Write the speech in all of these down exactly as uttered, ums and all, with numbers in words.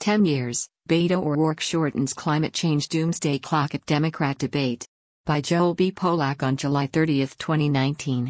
ten years, Beto O'Rourke shortens climate change doomsday clock at Democrat debate. By Joel B. Polak on July thirtieth, twenty nineteen.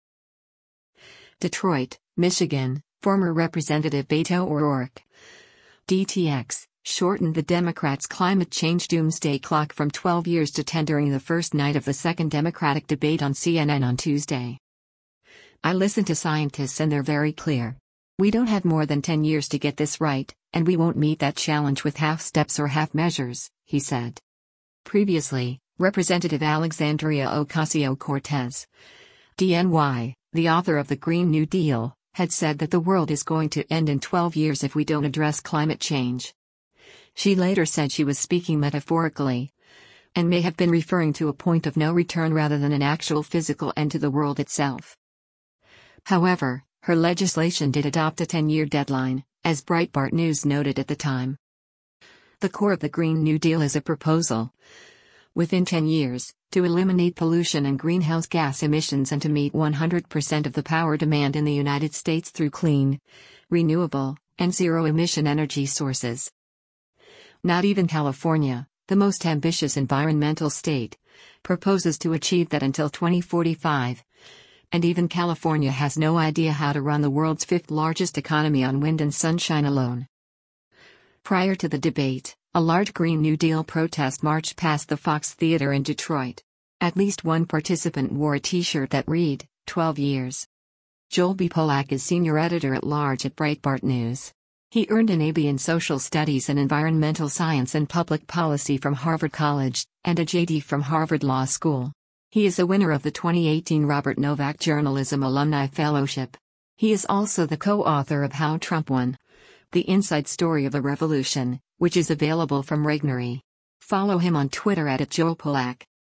Detroit, Michigan, former Representative Beto O'Rourke, D T X, shortened the Democrats' climate change doomsday clock from twelve years to ten during the first night of the second Democratic debate on C N N on Tuesday. "I listen to scientists and they're very clear. We don't have more than ten years to get this right, and we won't meet that challenge with half steps or half measures," he said. Previously, Representative Alexandria Ocasio-Cortez, D N Y, the author of the Green New Deal, had said that the world is going to end in twelve years if we don't address climate change. She later said she was speaking metaphorically, and may have been referring to a point of no return rather than an actual physical end to the world itself. However, her legislation did adopt a ten-year deadline, as Breitbart News noted at the time. The core of the Green New Deal is a proposal, within ten years, to eliminate pollution and greenhouse gas emissions and to meet one hundred percent of the power demand in the United States through clean, renewable, and zero-emission energy sources. Not even California, the most ambitious environmental state, proposes to achieve that until twenty forty-five. And even California has no idea how to run the world's fifth largest economy on wind and sunshine alone. Prior to the debate, a large Green New Deal protest marched past the Fox Theater in Detroit. At least one participant wore a t-shirt that read, twelve years. Joel B. Polak is senior editor-at-large at Breitbart News. He earned an A B in Social Studies and Environmental Science and Public Policy from Harvard College, and a J D from Harvard Law School. He is a winner of the twenty eighteen Robert Novak Journalism Alumni Fellowship. He is also the co-author of How Trump Won: The Inside Story of the Revolution, which is available from Regnery. Follow him on Twitter at Joel Polak.